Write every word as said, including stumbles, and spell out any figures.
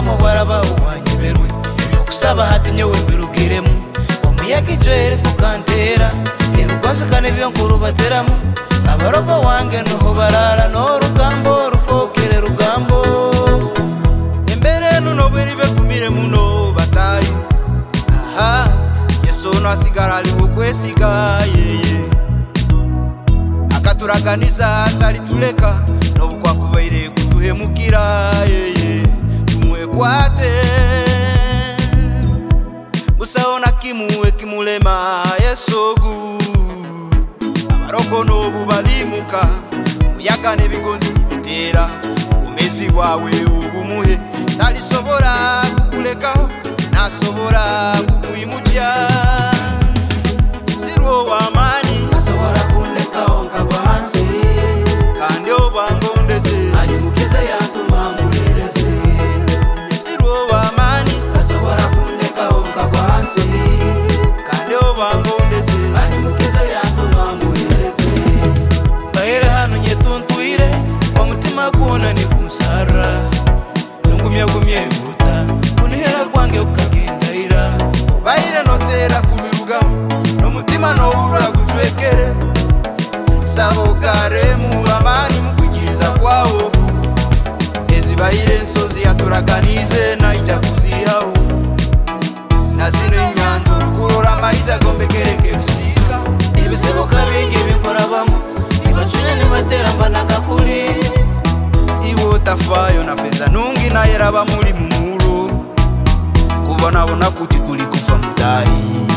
mu baraba uwanyeberwe ibyo kusaba hati nyewe mbirugiremo umuyaga ijwere kukantera ebukonsekane byo nkurubateramu abarogo wange noho barara no rugambo rufokere rugambo embere nuno bwiribe kumire muno batayi aha Yesu no asigara ali kwesiga yeye akaturaganiza atari tuleka no bukwa kubaire kutuhemukira yeye tumwekwate busaona kimuwe kimulema Yesugu abarogo no bubalimuka muyaga nebigonzi bitera umezi wawe ubumuhe tali sobora kukuleka nasobora kukuyimujya sirwo wamani asobora kundeka onkagwa hansi kandi obangondeze anyumukiza yatuma muhereze sirwo wamani asobora kundeka onkagwa hansi kandi obangondeze anyumukiza yatuma muhereze bahere hano nyetuntuire omutima kuona ni kunsara nungumya gumye muta kunihera kwange ukagendaira baire no sera kubiruga no mutima no ubura gutwekere sabo karemu amani mukugiriza kwawo ezibaire nsozi yaturaganize na ija kuzihawo nazino inyando kurora maiza gombekereke bisika ebisibuka bingi binkorabamu nibacune nibatera mbanaga kuri iwo tafayo na feza nungi na yeraba muri mumuro kubona bona kuti kuli kufa mudayi